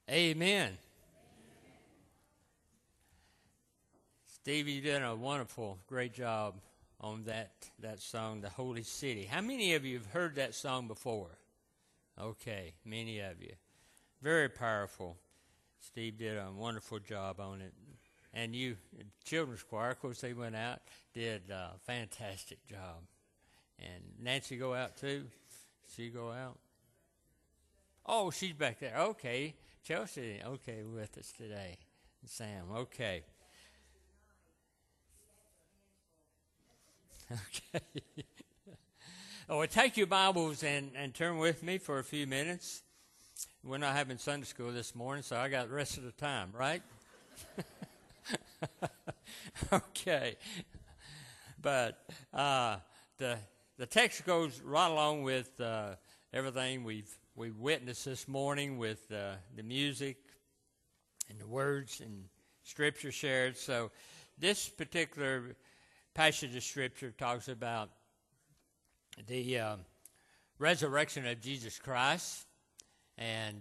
Amen. Steve, you did a wonderful, great job on that song, The Holy City. How many of you have heard that song before? Okay, many of you. Very powerful. Steve did a wonderful job on it. And you, children's choir, of course, they went out, did a fantastic job. And Nancy go out too? She go out? Oh, she's back there. Okay. Chelsea, okay, with us today. Sam, okay. Okay. Oh, well, take your Bibles and turn with me for a few minutes. We're not having Sunday school this morning, so I got the rest of the time, right? Okay. But the text goes right along with everything we've witnessed this morning with the music and the words and Scripture shared. So this particular passage of Scripture talks about the resurrection of Jesus Christ. And,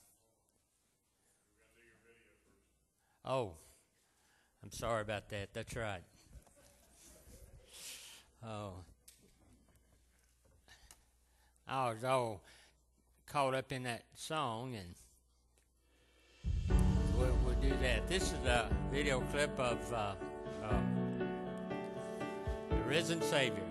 oh, I'm sorry about that. That's right. Oh, I was all caught up in that song, and we'll do that. This is a video clip of the risen Savior.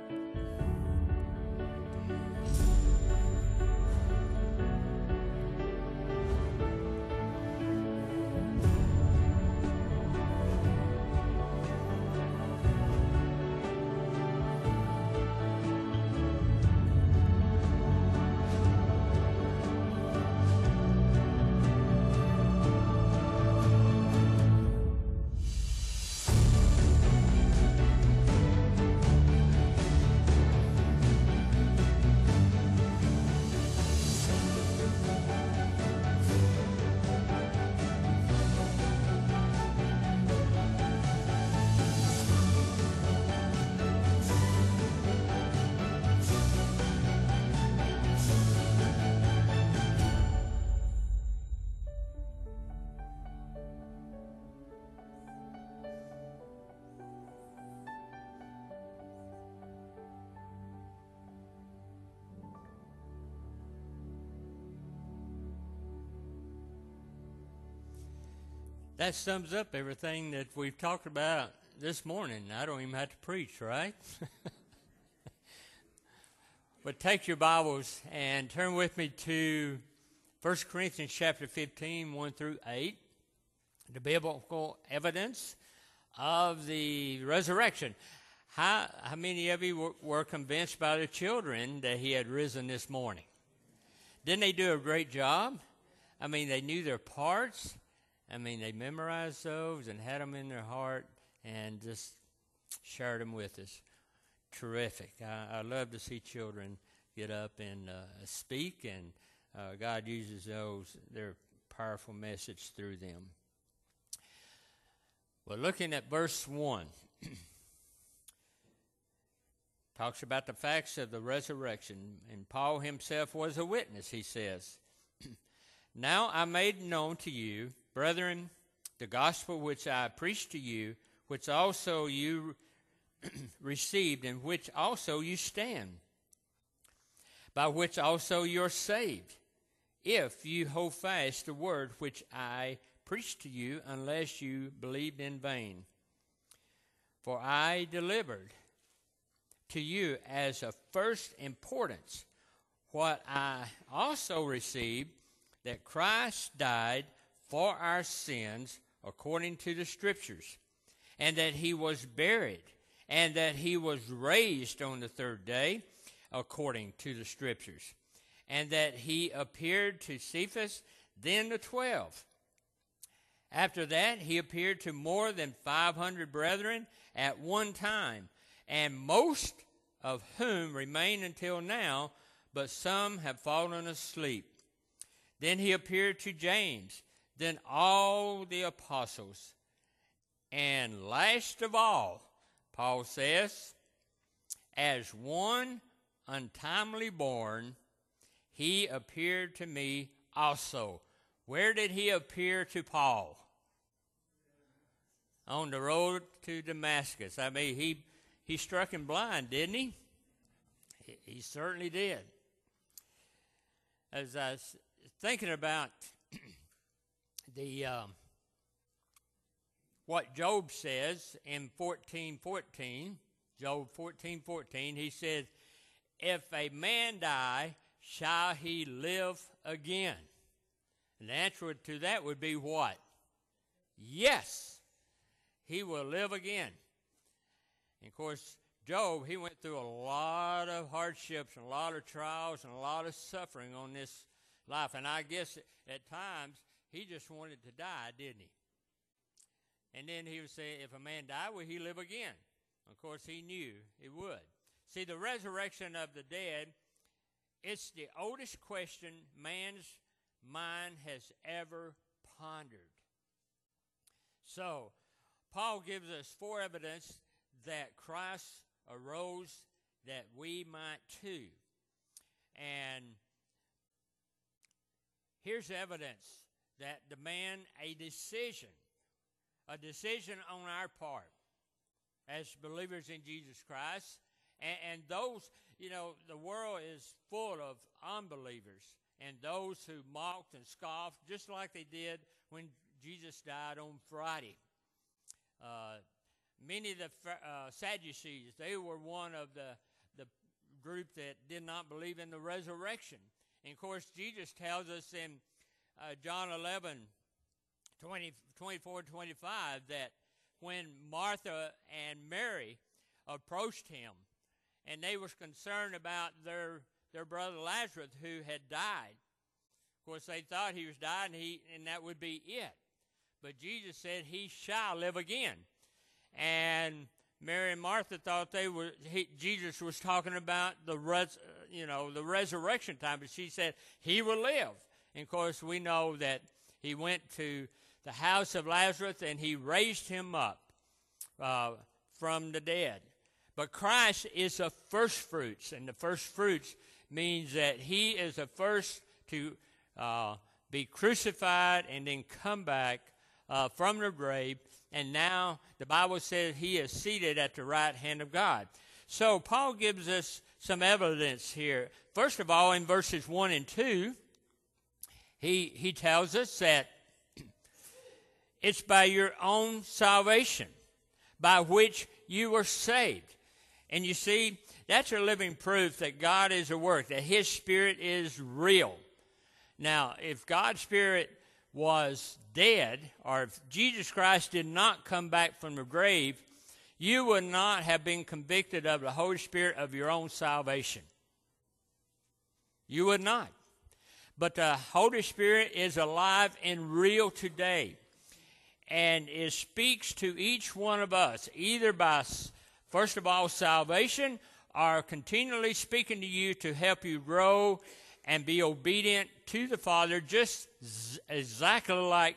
That sums up everything that we've talked about this morning. I don't even have to preach, right? But take your Bibles and turn with me to 1 Corinthians chapter 15, 1 through 8, the biblical evidence of the resurrection. How many of you were convinced by the children that he had risen this morning? Didn't they do a great job? I mean, they knew their parts. I mean, they memorized those and had them in their heart and just shared them with us. Terrific. I love to see children get up and speak, and God uses their powerful message through them. Well, looking at verse 1, talks about the facts of the resurrection, and Paul himself was a witness, he says. Now I made known to you, brethren, the gospel which I preached to you, which also you received, in which also you stand, by which also you are saved, if you hold fast the word which I preached to you, unless you believed in vain. For I delivered to you as of first importance what I also received, that Christ died for our sins according to the Scriptures, and that he was buried, and that he was raised on the third day according to the Scriptures, and that he appeared to Cephas, then to 12. After that, he appeared to more than 500 brethren at one time, and most of whom remain until now, but some have fallen asleep. Then he appeared to James, then all the apostles. And last of all, Paul says, as one untimely born, he appeared to me also Where did he appear to Paul? On the road to Damascus. I mean, he struck him blind, didn't he? He certainly did. As I was thinking about the what Job says in 14:14, Job 14:14, he says, "If a man die, shall he live again?" And the answer to that would be what? Yes, he will live again. And of course, Job, he went through a lot of hardships and a lot of trials and a lot of suffering on this life. And I guess at times he just wanted to die, didn't he? And then he would say, if a man die, will he live again? Of course, he knew he would. See, the resurrection of the dead, it's the oldest question man's mind has ever pondered. So, Paul gives us 4 evidence that Christ arose that we might too. And here's evidence that demand a decision on our part as believers in Jesus Christ. And those, the world is full of unbelievers and those who mocked and scoffed, just like they did when Jesus died on Friday. Many of the Sadducees, they were one of the group that did not believe in the resurrection. And, of course, Jesus tells us in John 11, 24, 25, that when Martha and Mary approached him, and they was concerned about their brother Lazarus who had died. Of course, they thought he was dying, and that would be it. But Jesus said, he shall live again. And Mary and Martha thought Jesus was talking about the resurrection time. But she said, he will live. And, of course, we know that he went to the house of Lazarus and he raised him up from the dead. But Christ is the first fruits, and the first fruits means that he is the first to be crucified and then come back from the grave. And now the Bible says he is seated at the right hand of God. So Paul gives us some evidence here. First of all, in verses 1 and 2, he tells us that it's by your own salvation by which you were saved. And you see, that's a living proof that God is at work, that his Spirit is real. Now, if God's Spirit was dead, or if Jesus Christ did not come back from the grave, you would not have been convicted of the Holy Spirit of your own salvation. You would not. But the Holy Spirit is alive and real today. And it speaks to each one of us, either by, first of all, salvation, or continually speaking to you to help you grow and be obedient to the Father, just exactly like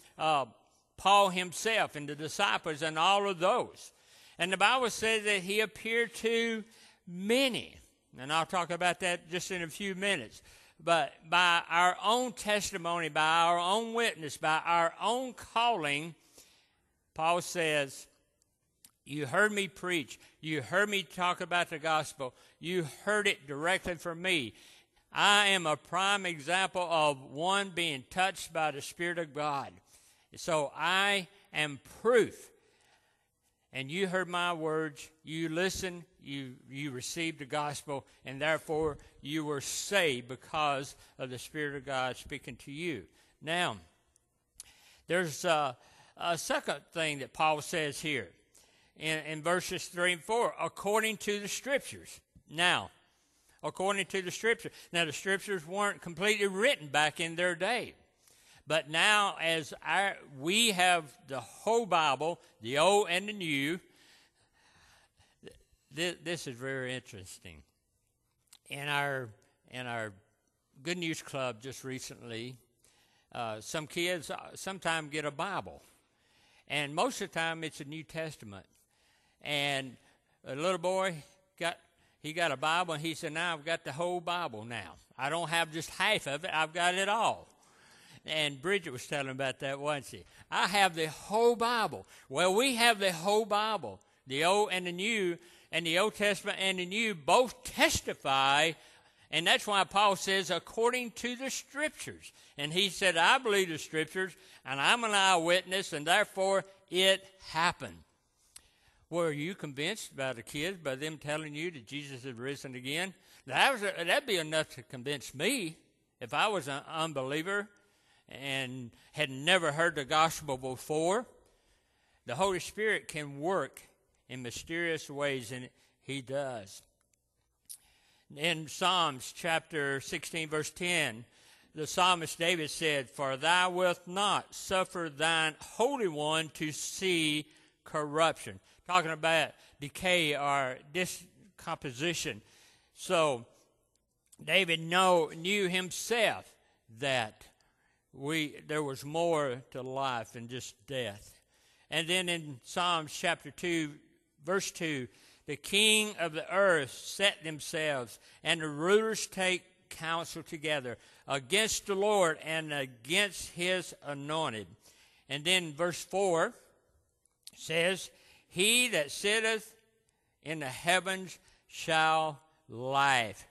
Paul himself and the disciples and all of those. And the Bible says that he appeared to many. And I'll talk about that just in a few minutes. But by our own testimony, by our own witness, by our own calling, Paul says, you heard me preach. You heard me talk about the gospel. You heard it directly from me. I am a prime example of one being touched by the Spirit of God. So I am proof. And you heard my words. You listened. You received the gospel. And therefore, you were saved because of the Spirit of God speaking to you. Now, there's a second thing that Paul says here in verses 3 and 4, according to the Scriptures. Now, according to the Scriptures. Now, the Scriptures weren't completely written back in their day. But now, as we have the whole Bible, the Old and the New, this is very interesting. In our Good News Club just recently, some kids sometimes get a Bible. And most of the time, it's a New Testament. And a little boy got a Bible, and he said, now I've got the whole Bible now. I don't have just half of it. I've got it all. And Bridget was telling about that, wasn't she? I have the whole Bible. Well, we have the whole Bible, the Old and the New, and the Old Testament and the New both testify, and that's why Paul says, according to the Scriptures. And he said, I believe the Scriptures, and I'm an eyewitness, and therefore it happened. Were you convinced by the kids, by them telling you that Jesus had risen again? That'd be enough to convince me if I was an unbeliever and had never heard the gospel before. The Holy Spirit can work in mysterious ways, and he does. In Psalms chapter 16, verse 10, the psalmist David said, For thou wilt not suffer thine Holy One to see corruption. Talking about decay or discomposition. So David knew himself that there was more to life than just death. And then in Psalms chapter 2, verse 2, the king of the earth set themselves, and the rulers take counsel together against the Lord and against his anointed. And then verse 4 says, He that sitteth in the heavens shall live.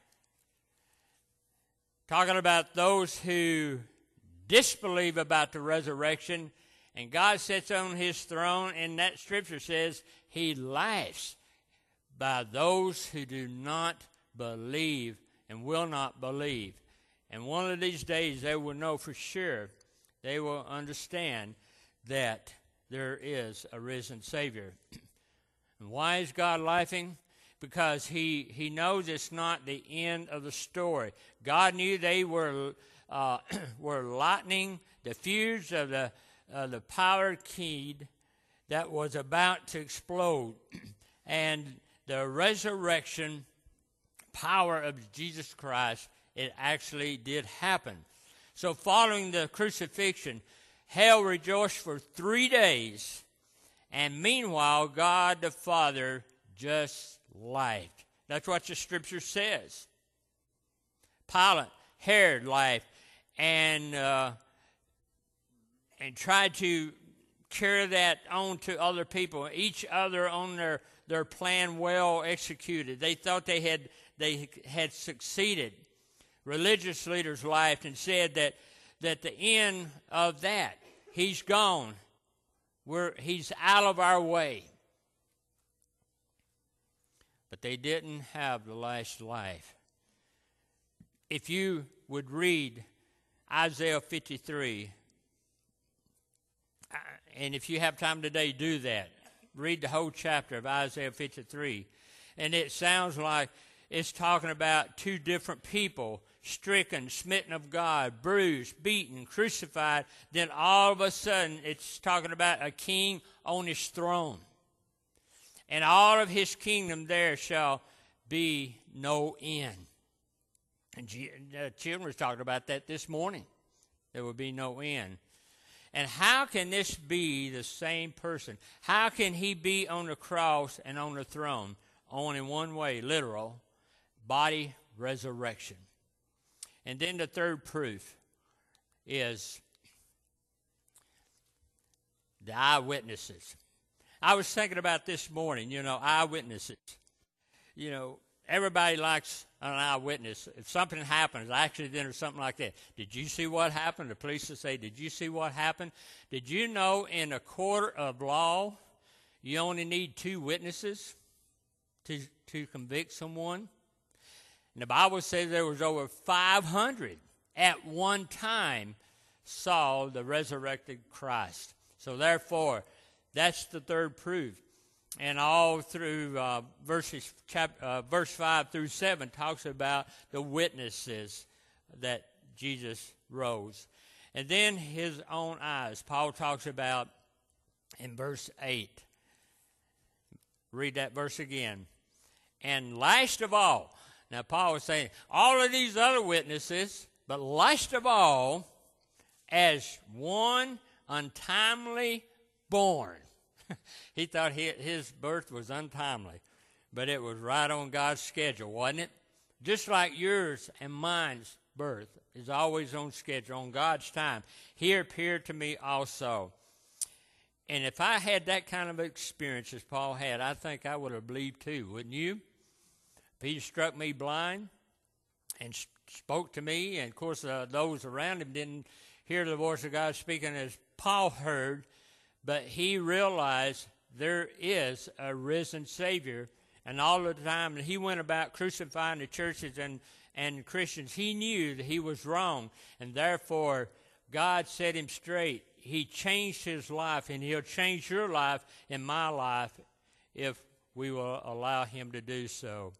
Talking about those who disbelieve about the resurrection, and God sits on his throne, and that scripture says he laughs by those who do not believe and will not believe. And one of these days they will know for sure, they will understand that there is a risen Savior. And why is God laughing? Because he knows it's not the end of the story. God knew they were lightening the fuse of the powder key that was about to explode. And the resurrection power of Jesus Christ, it actually did happen. So following the crucifixion, hell rejoiced for 3 days, and meanwhile God the Father just laughed. That's what the scripture says. Pilate, Herod laughed and tried to carry that on to other people, each other on their plan well executed. They thought they had succeeded. Religious leaders laughed and said that the end of that, he's gone. He's out of our way. But they didn't have the last laugh. If you would read Isaiah 53, and if you have time today, do that. Read the whole chapter of Isaiah 53. And it sounds like it's talking about two different people, stricken, smitten of God, bruised, beaten, crucified. Then all of a sudden, it's talking about a king on his throne. And all of his kingdom there shall be no end. And the children were talking about that this morning. There will be no end. And how can this be the same person? How can he be on the cross and on the throne? Only one way, literal, body resurrection. And then the third proof is the eyewitnesses. I was thinking about this morning, eyewitnesses. Everybody likes an eyewitness. If something happens, an accident or something like that, did you see what happened? The police will say, did you see what happened? Did you know in a court of law, you only need 2 witnesses to convict someone? And the Bible says there was over 500 at one time saw the resurrected Christ. So therefore, that's the third proof. And all through verse 5 through 7 talks about the witnesses that Jesus rose. And then his own eyes. Paul talks about in verse 8. Read that verse again. And last of all, now Paul was saying, all of these other witnesses, but last of all, as one untimely born. He thought his birth was untimely, but it was right on God's schedule, wasn't it? Just like yours and mine's birth is always on schedule, on God's time. He appeared to me also. And if I had that kind of experience as Paul had, I think I would have believed too, wouldn't you? If he struck me blind and spoke to me, and of course those around him didn't hear the voice of God speaking as Paul heard, but he realized there is a risen Savior. And all the time that he went about crucifying the churches and Christians, he knew that he was wrong. And therefore, God set him straight. He changed his life, and he'll change your life and my life if we will allow him to do so.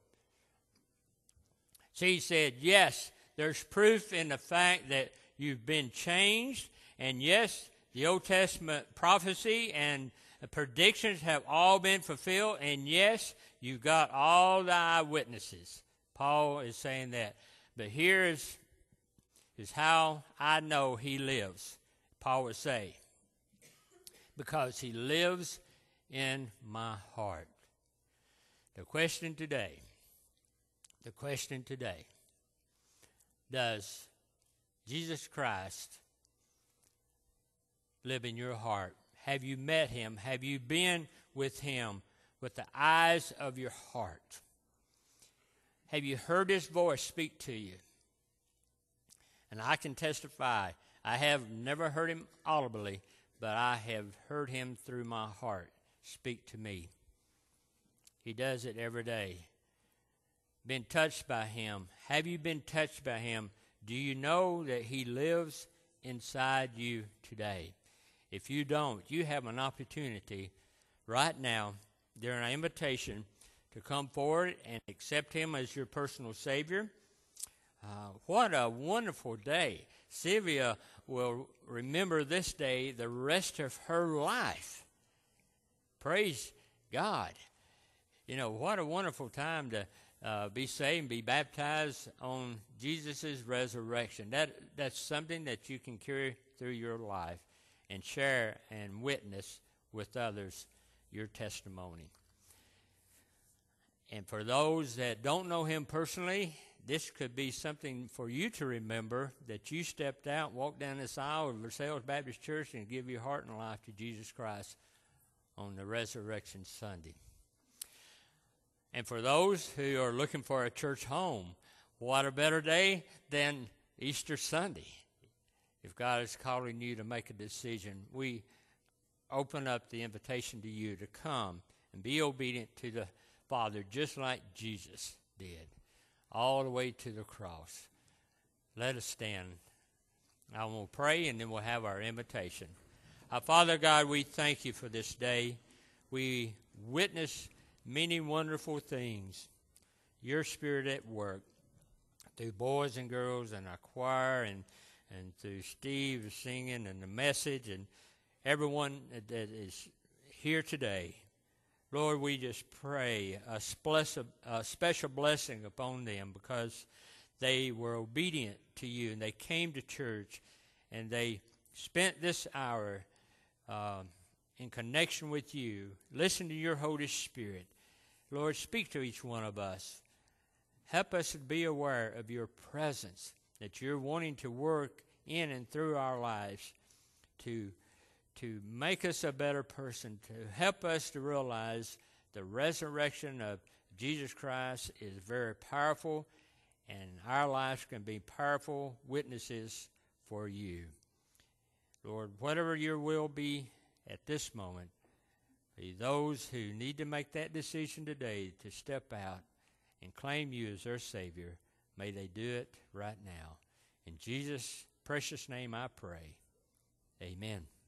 So he said, yes, there's proof in the fact that you've been changed. And yes, the Old Testament prophecy and predictions have all been fulfilled. And yes, you've got all the eyewitnesses. Paul is saying that. But here is how I know he lives. Paul would say, because he lives in my heart. The question today, does Jesus Christ live in your heart? Have you met him? Have you been with him with the eyes of your heart? Have you heard his voice speak to you? And I can testify, I have never heard him audibly, but I have heard him through my heart speak to me. He does it every day. Been touched by him. Have you been touched by him? Do you know that he lives inside you today? If you don't, you have an opportunity right now during our invitation to come forward and accept him as your personal Savior. What a wonderful day. Sylvia will remember this day the rest of her life. Praise God. You know, what a wonderful time to be saved and be baptized on Jesus' resurrection. That's something that you can carry through your life and share and witness with others your testimony. And for those that don't know him personally, this could be something for you to remember, that you stepped out, walked down this aisle of Versailles Baptist Church and give your heart and life to Jesus Christ on the Resurrection Sunday. And for those who are looking for a church home, what a better day than Easter Sunday. If God is calling you to make a decision, we open up the invitation to you to come and be obedient to the Father, just like Jesus did, all the way to the cross. Let us stand. I will pray, and then we'll have our invitation. Our Father God, we thank you for this day. We witness many wonderful things. Your Spirit at work through boys and girls and our choir and through Steve singing and the message and everyone that is here today. Lord, we just pray a special blessing upon them because they were obedient to you and they came to church and they spent this hour in connection with you. Listen to your Holy Spirit. Lord, speak to each one of us. Help us to be aware of your presence, that you're wanting to work in and through our lives to make us a better person, to help us to realize the resurrection of Jesus Christ is very powerful, and our lives can be powerful witnesses for you. Lord, whatever your will be at this moment, be those who need to make that decision today to step out and claim you as their Savior, may they do it right now. In Jesus' precious name I pray. Amen.